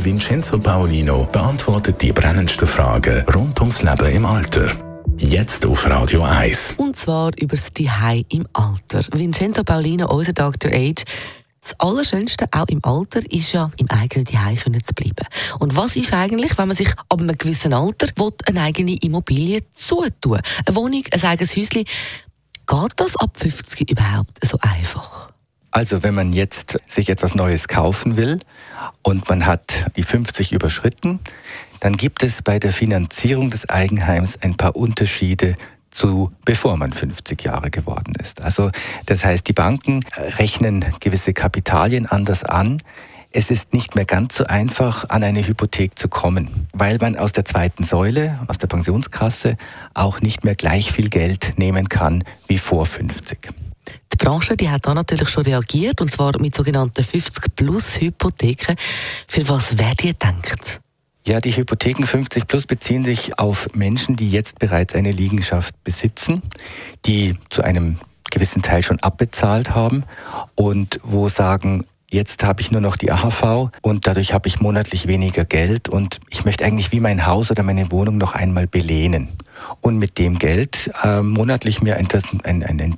Der Vincenzo Paolino beantwortet die brennendsten Fragen rund ums Leben im Alter. Jetzt auf Radio 1. Und zwar über das Zuhause im Alter. Vincenzo Paolino, unser Dr. Age. Das Allerschönste, auch im Alter, ist ja, im eigenen Zuhause zu bleiben. Und was ist eigentlich, wenn man sich ab einem gewissen Alter eine eigene Immobilie zutun? Eine Wohnung, ein eigenes Häuschen. Geht das ab 50 überhaupt so einfach? Also wenn man jetzt sich etwas Neues kaufen will und man hat die 50 überschritten, dann gibt es bei der Finanzierung des Eigenheims ein paar Unterschiede zu bevor man 50 Jahre geworden ist. Also das heißt, die Banken rechnen gewisse Kapitalien anders an. Es ist nicht mehr ganz so einfach, an eine Hypothek zu kommen, weil man aus der zweiten Säule, aus der Pensionskasse, auch nicht mehr gleich viel Geld nehmen kann wie vor 50. Die Branche, die hat da natürlich schon reagiert, und zwar mit sogenannten 50-plus-Hypotheken. Für was werdet ihr gedacht? Ja, die Hypotheken 50 plus beziehen sich auf Menschen, die jetzt bereits eine Liegenschaft besitzen, die zu einem gewissen Teil schon abbezahlt haben und wo sagen, jetzt habe ich nur noch die AHV und dadurch habe ich monatlich weniger Geld und ich möchte eigentlich wie mein Haus oder meine Wohnung noch einmal belehnen und mit dem Geld monatlich mir einen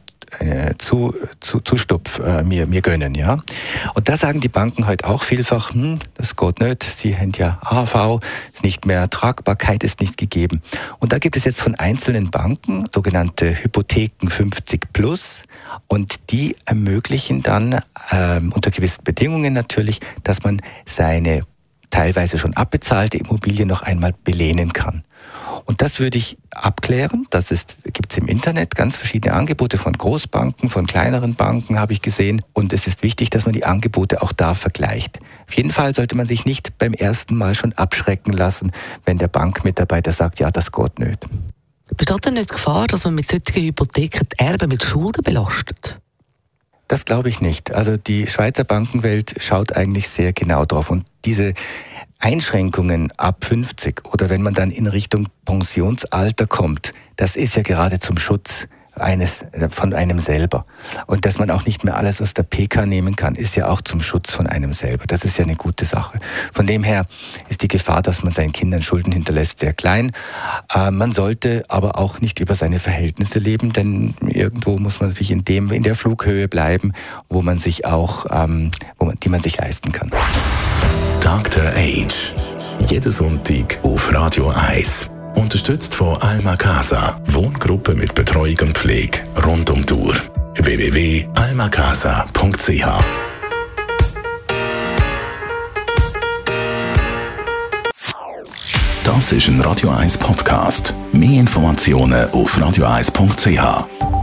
Zustupf mir gönnen, ja. Und da sagen die Banken heute auch vielfach, das geht nicht, sie haben ja AHV, ist nicht mehr, Tragbarkeit ist nicht gegeben. Und da gibt es jetzt von einzelnen Banken sogenannte Hypotheken 50 plus und die ermöglichen dann unter gewissen Bedingungen natürlich, dass man seine teilweise schon abbezahlte Immobilie noch einmal belehnen kann. Und das würde ich abklären. Gibt es im Internet ganz verschiedene Angebote von Großbanken, von kleineren Banken habe ich gesehen. Und es ist wichtig, dass man die Angebote auch da vergleicht. Auf jeden Fall sollte man sich nicht beim ersten Mal schon abschrecken lassen, wenn der Bankmitarbeiter sagt, ja, das geht nicht. Besteht denn nicht die Gefahr, dass man mit solchen Hypotheken die Erben mit Schulden belastet? Das glaube ich nicht. Also die Schweizer Bankenwelt schaut eigentlich sehr genau drauf. Und diese Einschränkungen ab 50 oder wenn man dann in Richtung Pensionsalter kommt, das ist ja gerade zum Schutz von einem selber. Und dass man auch nicht mehr alles aus der PK nehmen kann, ist ja auch zum Schutz von einem selber. Das ist ja eine gute Sache. Von dem her ist die Gefahr, dass man seinen Kindern Schulden hinterlässt, sehr klein. Man sollte aber auch nicht über seine Verhältnisse leben, denn irgendwo muss man natürlich in der Flughöhe bleiben, wo man sich auch, die man sich leisten kann. Dr. Age. Jeden Sonntag auf Radio 1. Unterstützt von Alma Casa. Wohngruppe mit Betreuung und Pflege rund um die Uhr. www.almacasa.ch. Das ist ein Radio 1 Podcast. Mehr Informationen auf radio1.ch.